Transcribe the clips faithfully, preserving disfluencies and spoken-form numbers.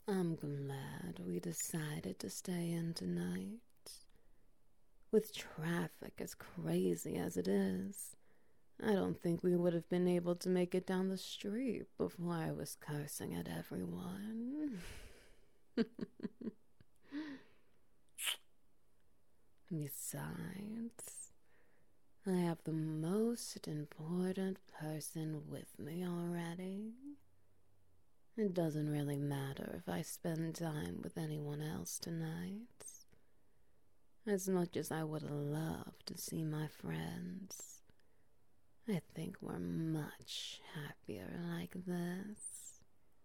I'm glad we decided to stay in tonight. With traffic as crazy as it is, I don't think we would have been able to make it down the street before I was cursing at everyone. Besides, I have the most important person with me already. It doesn't really matter if I spend time with anyone else tonight. As much as I would love to see my friends, I think we're much happier like this.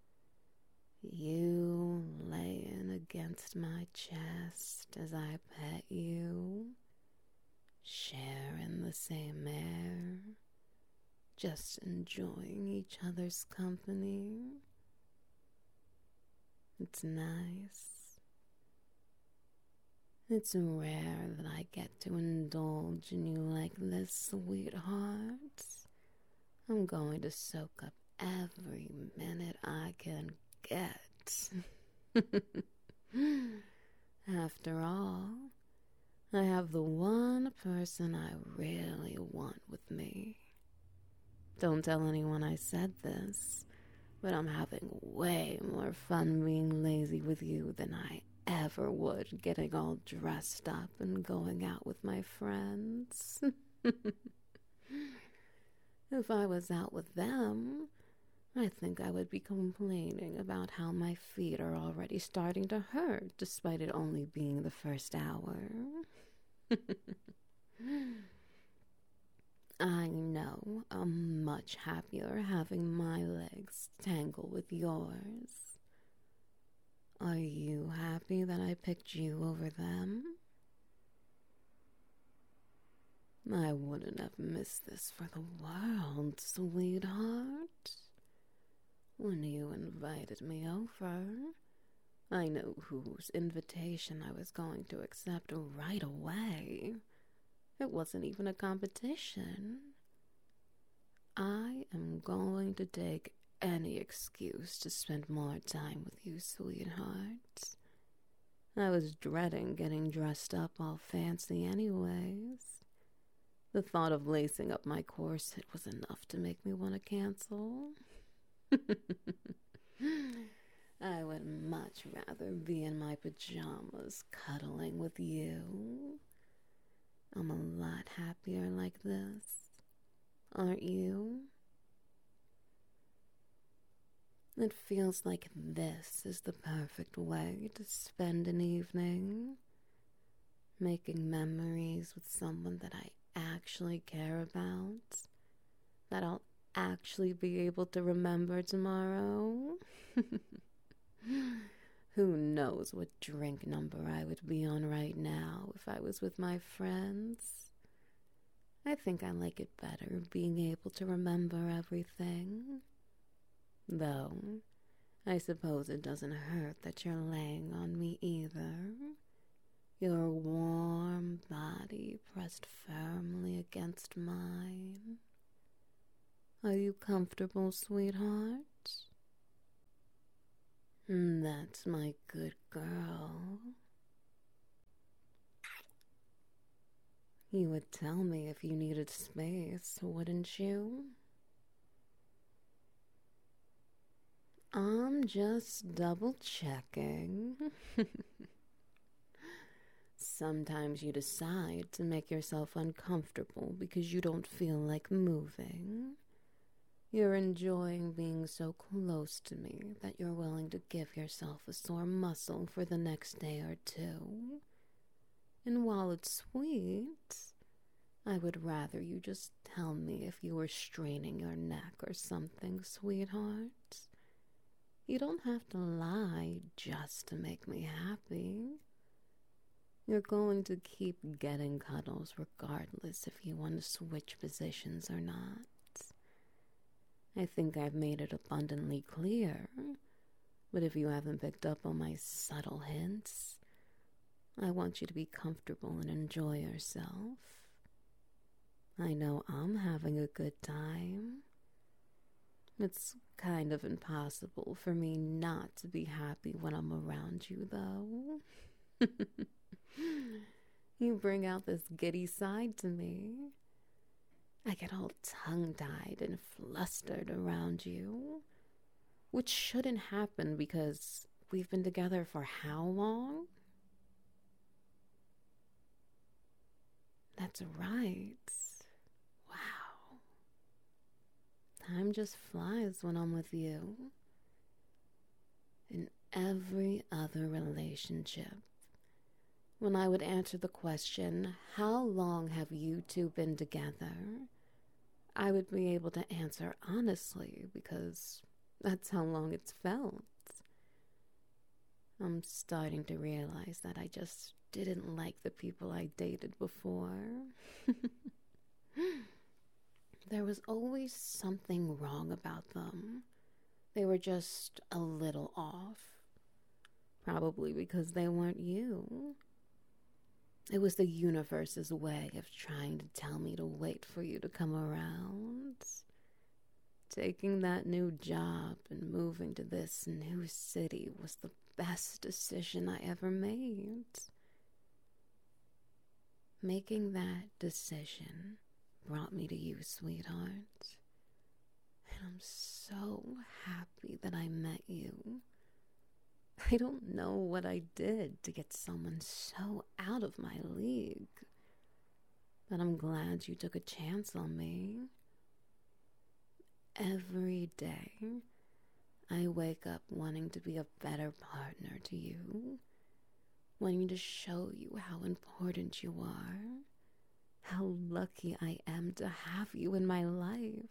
You laying against my chest as I pet you, sharing the same air, just enjoying each other's company. It's nice. It's rare that I get to indulge in you like this, sweetheart. I'm going to soak up every minute I can get. After all, I have the one person I really want with me. Don't tell anyone I said this, but I'm having way more fun being lazy with you than I ever would getting all dressed up and going out with my friends. If I was out with them, I think I would be complaining about how my feet are already starting to hurt despite it only being the first hour. I know I'm much happier having my legs tangle with yours. Are you happy that I picked you over them? I wouldn't have missed this for the world, sweetheart. When you invited me over, I knew whose invitation I was going to accept right away. It wasn't even a competition. I am going to take any excuse to spend more time with you, sweetheart. I was dreading getting dressed up all fancy anyways. The thought of lacing up my corset was enough to make me want to cancel. I would much rather be in my pajamas cuddling with you. I'm a lot happier like this, aren't you? It feels like this is the perfect way to spend an evening, making memories with someone that I actually care about, that I'll actually be able to remember tomorrow. Who knows what drink number I would be on right now if I was with my friends. I think I like it better being able to remember everything. Though, I suppose it doesn't hurt that you're laying on me either. Your warm body pressed firmly against mine. Are you comfortable, sweetheart? That's my good girl. You would tell me if you needed space, wouldn't you? I'm just double checking. Sometimes you decide to make yourself uncomfortable because you don't feel like moving. You're enjoying being so close to me that you're willing to give yourself a sore muscle for the next day or two. And while it's sweet, I would rather you just tell me if you were straining your neck or something, sweetheart. You don't have to lie just to make me happy. You're going to keep getting cuddles regardless if you want to switch positions or not. I think I've made it abundantly clear, but if you haven't picked up on my subtle hints, I want you to be comfortable and enjoy yourself. I know I'm having a good time. It's kind of impossible for me not to be happy when I'm around you, though. You bring out this giddy side to me. I get all tongue-tied and flustered around you, which shouldn't happen because we've been together for how long? That's right. Wow. Time just flies when I'm with you. In every other relationship, when I would answer the question, how long have you two been together? I would be able to answer honestly because that's how long it's felt. I'm starting to realize that I just didn't like the people I dated before. There was always something wrong about them. They were just a little off. Probably because they weren't you. It was the universe's way of trying to tell me to wait for you to come around. Taking that new job and moving to this new city was the best decision I ever made. Making that decision brought me to you, sweetheart. And I'm so happy that I met you. I don't know what I did to get someone so out of my league, but I'm glad you took a chance on me. Every day, I wake up wanting to be a better partner to you, wanting to show you how important you are, how lucky I am to have you in my life.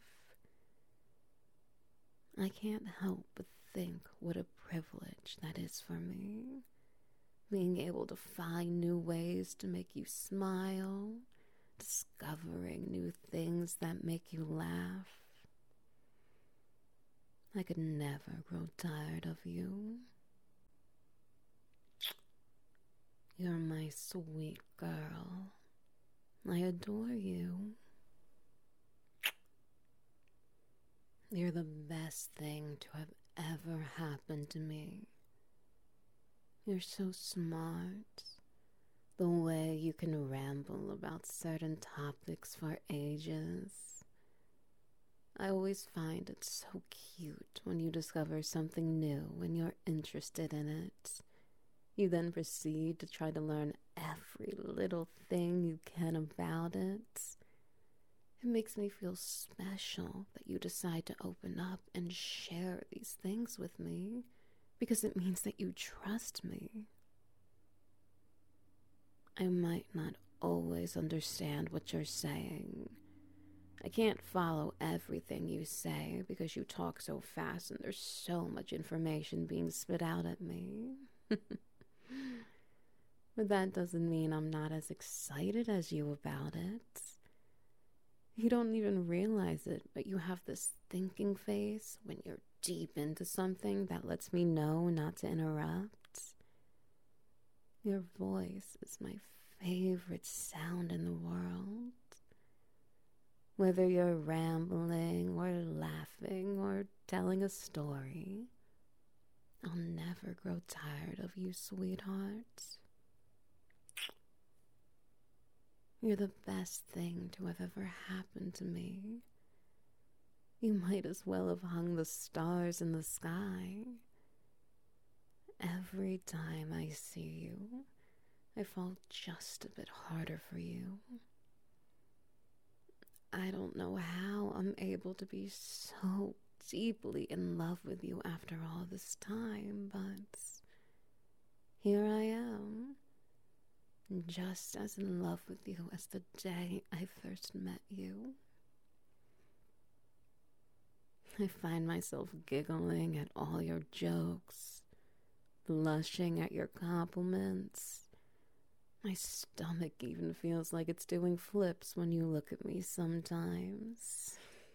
I can't help but think what a privilege that is for me, being able to find new ways to make you smile, discovering new things that make you laugh. I could never grow tired of you. You're my sweet girl. I adore you. You're the best thing to have ever happened to me. You're so smart. The way you can ramble about certain topics for ages. I always find it so cute when you discover something new when you're interested in it. You then proceed to try to learn every little thing you can about it. It makes me feel special that you decide to open up and share these things with me because it means that you trust me. I might not always understand what you're saying. I can't follow everything you say because you talk so fast and there's so much information being spit out at me. But that doesn't mean I'm not as excited as you about it. You don't even realize it, but you have this thinking face when you're deep into something that lets me know not to interrupt. Your voice is my favorite sound in the world. Whether you're rambling or laughing or telling a story, I'll never grow tired of you, sweetheart. You're the best thing to have ever happened to me. You might as well have hung the stars in the sky. Every time I see you, I fall just a bit harder for you. I don't know how I'm able to be so deeply in love with you after all this time, but here I am, just as in love with you as the day I first met you. I find myself giggling at all your jokes, blushing at your compliments. My stomach even feels like it's doing flips when you look at me sometimes.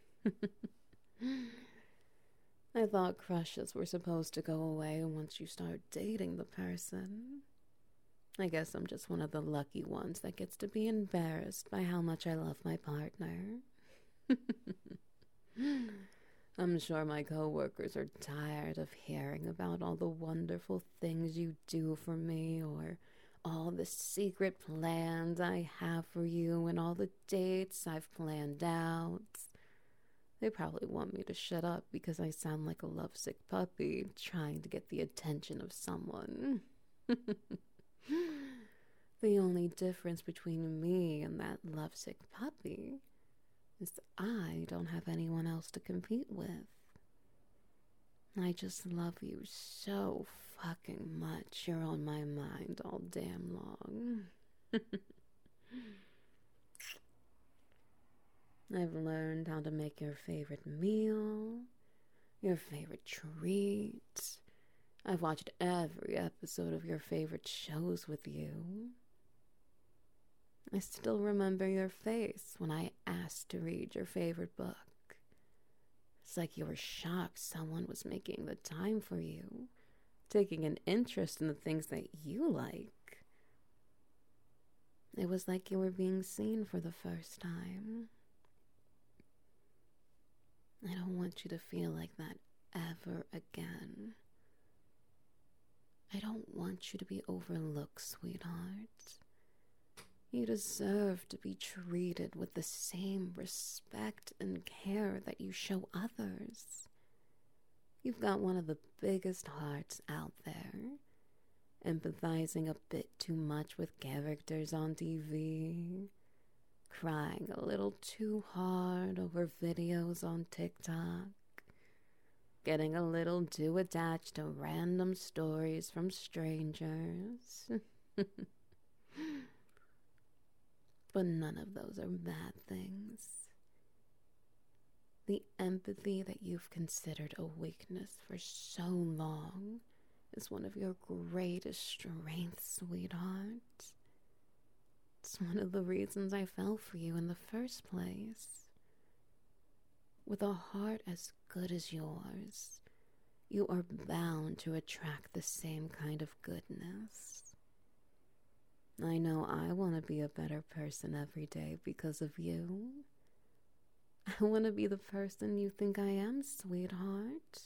I thought crushes were supposed to go away once you start dating the person. I guess I'm just one of the lucky ones that gets to be embarrassed by how much I love my partner. I'm sure my coworkers are tired of hearing about all the wonderful things you do for me, or all the secret plans I have for you, and all the dates I've planned out. They probably want me to shut up because I sound like a lovesick puppy trying to get the attention of someone. The only difference between me and that lovesick puppy is that I don't have anyone else to compete with. I just love you so fucking much. You're on my mind all damn long. I've learned how to make your favorite meal, your favorite treat. I've watched every episode of your favorite shows with you. I still remember your face when I asked to read your favorite book. It's like you were shocked someone was making the time for you, taking an interest in the things that you like. It was like you were being seen for the first time. I don't want you to feel like that ever again. I don't want you to be overlooked, sweetheart. You deserve to be treated with the same respect and care that you show others. You've got one of the biggest hearts out there, empathizing a bit too much with characters on T V, crying a little too hard over videos on TikTok, getting a little too attached to random stories from strangers. But none of those are bad things. The empathy that you've considered a weakness for so long is one of your greatest strengths, sweetheart. It's one of the reasons I fell for you in the first place. With a heart as good as yours, you are bound to attract the same kind of goodness. I know I want to be a better person every day because of you. I want to be the person you think I am, sweetheart.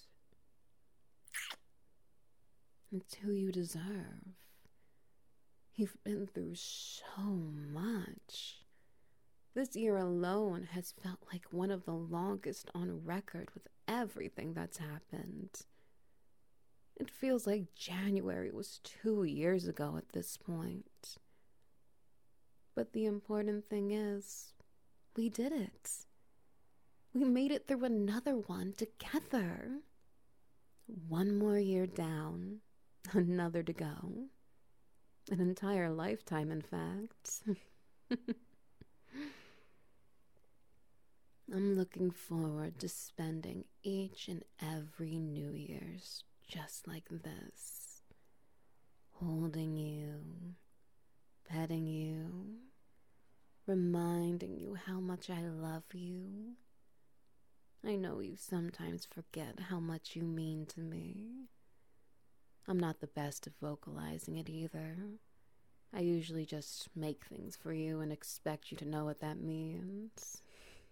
It's who you deserve. You've been through so much. This year alone has felt like one of the longest on record with everything that's happened. It feels like January was two years ago at this point. But the important thing is, we did it. We made it through another one together. One more year down, another to go. An entire lifetime, in fact. I'm looking forward to spending each and every New Year's just like this. Holding you, petting you, reminding you how much I love you. I know you sometimes forget how much you mean to me. I'm not the best at vocalizing it either. I usually just make things for you and expect you to know what that means.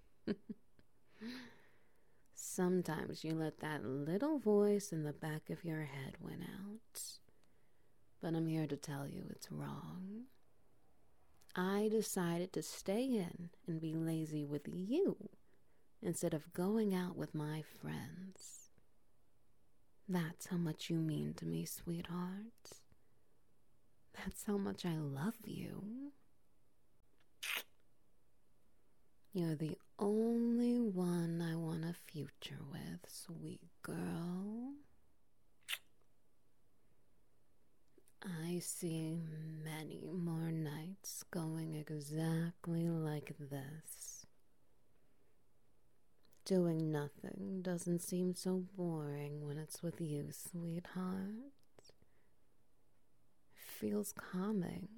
Sometimes you let that little voice in the back of your head win out. But I'm here to tell you it's wrong. I decided to stay in and be lazy with you instead of going out with my friends. That's how much you mean to me, sweetheart. That's how much I love you. You're the only one I want a future with, sweet girl. I see many more nights going exactly like this. Doing nothing doesn't seem so boring when it's with you, sweetheart. It feels calming.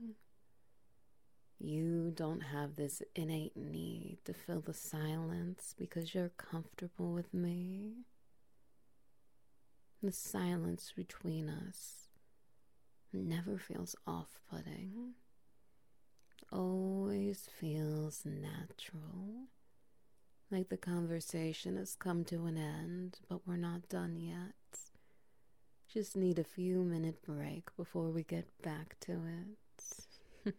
You don't have this innate need to fill the silence because you're comfortable with me. The silence between us never feels off-putting. Always feels natural. Like the conversation has come to an end, but we're not done yet. Just need a few minute break before we get back to it.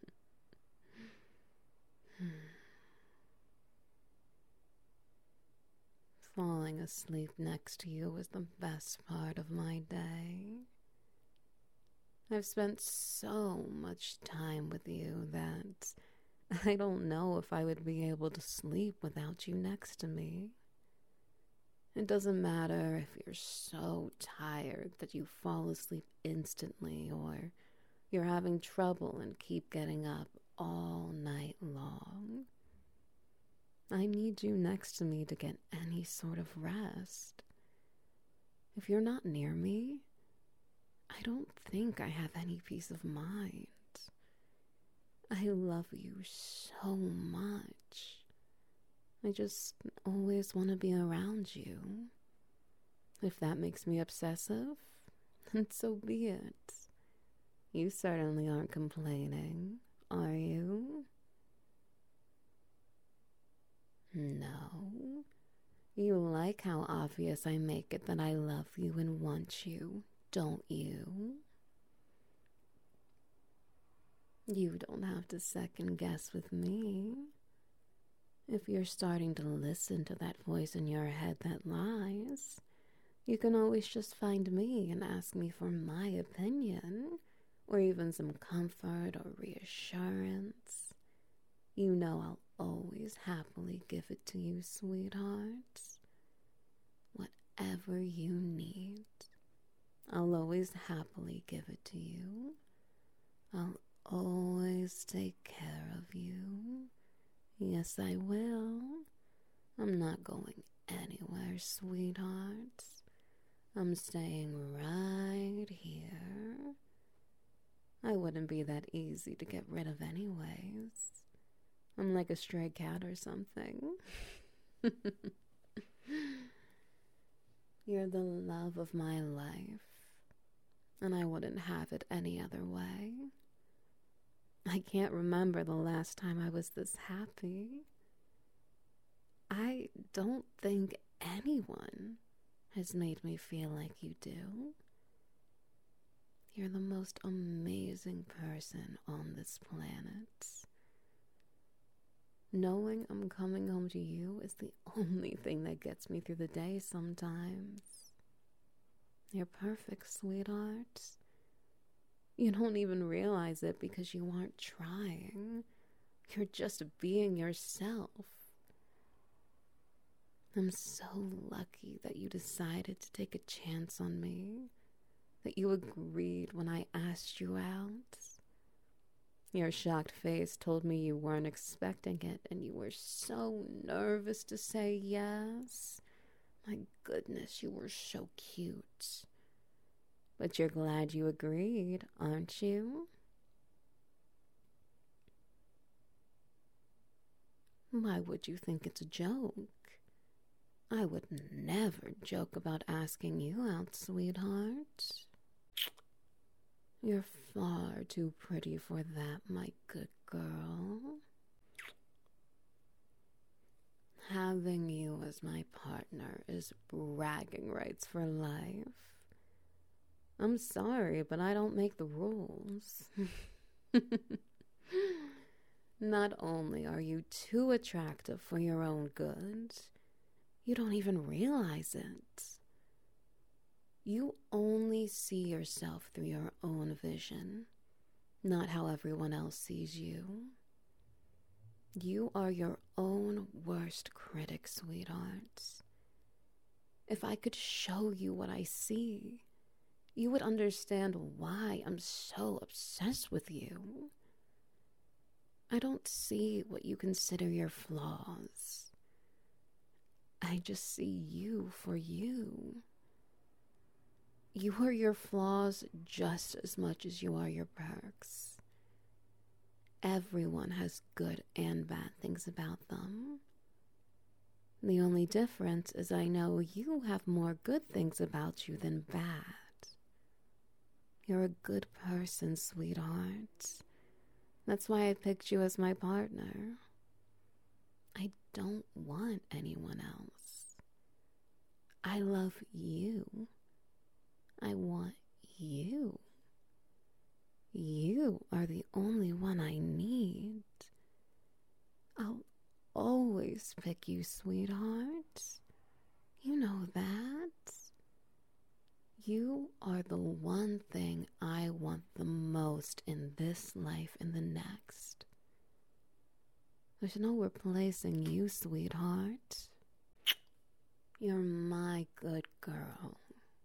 Falling asleep next to you is the best part of my day. I've spent so much time with you that I don't know if I would be able to sleep without you next to me. It doesn't matter if you're so tired that you fall asleep instantly or you're having trouble and keep getting up all night long. I need you next to me to get any sort of rest. If you're not near me, I don't think I have any peace of mind. I love you so much. I just always want to be around you. If that makes me obsessive, then so be it. You certainly aren't complaining, are you? No. You like how obvious I make it that I love you and want you, don't you? You don't have to second guess with me. If you're starting to listen to that voice in your head that lies, you can always just find me and ask me for my opinion, or even some comfort or reassurance. You know I'll always happily give it to you, sweetheart. Whatever you need, I'll always happily give it to you. I'll always take care of you. Yes, I will. I'm not going anywhere, sweetheart. I'm staying right here. I wouldn't be that easy to get rid of anyways. I'm like a stray cat or something. You're the love of my life, and I wouldn't have it any other way. I can't remember the last time I was this happy. I don't think anyone has made me feel like you do. You're the most amazing person on this planet. Knowing I'm coming home to you is the only thing that gets me through the day sometimes. You're perfect, sweetheart. You don't even realize it because you aren't trying. You're just being yourself. I'm so lucky that you decided to take a chance on me, that you agreed when I asked you out. Your shocked face told me you weren't expecting it, and you were so nervous to say yes. My goodness, you were so cute. But you're glad you agreed, aren't you? Why would you think it's a joke? I would never joke about asking you out, sweetheart. You're far too pretty for that, my good girl. Having you as my partner is bragging rights for life. I'm sorry, but I don't make the rules. Not only are you too attractive for your own good, you don't even realize it. You only see yourself through your own vision, not how everyone else sees you. You are your own worst critic, sweetheart. If I could show you what I see, you would understand why I'm so obsessed with you. I don't see what you consider your flaws. I just see you for you. You are your flaws just as much as you are your perks. Everyone has good and bad things about them. The only difference is I know you have more good things about you than bad. You're a good person, sweetheart. That's why I picked you as my partner. I don't want anyone else. I love you. I want you. You are the only one I need. I'll always pick you, sweetheart. You know that. You are the one thing I want the most in this life and the next. There's no replacing you, sweetheart. You're my good girl.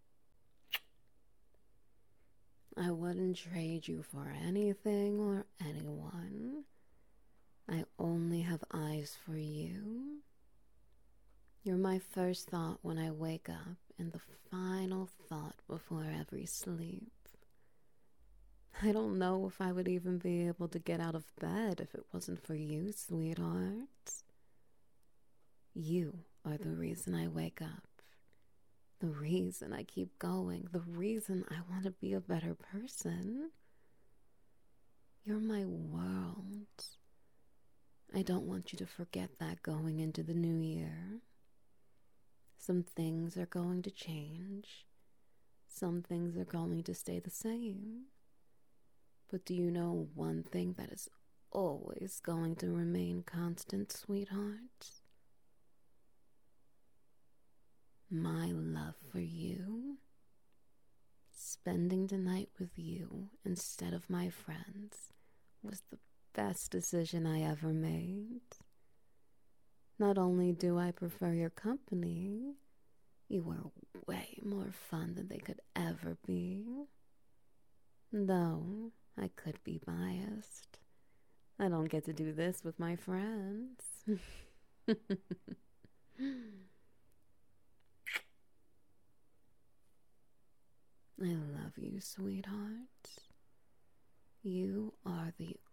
I wouldn't trade you for anything or anyone. I only have eyes for you. You're my first thought when I wake up and the final thought before every sleep. I don't know if I would even be able to get out of bed if it wasn't for you, sweetheart. You are the reason I wake up. The reason I keep going, the reason I want to be a better person. You're my world. I don't want you to forget that going into the new year. Some things are going to change. Some things are going to stay the same. But do you know one thing that is always going to remain constant, sweetheart? My love for you. Spending the night with you instead of my friends was the best decision I ever made. Not only do I prefer your company, you are way more fun than they could ever be. Though I could be biased. I don't get to do this with my friends. I love you, sweetheart. You are the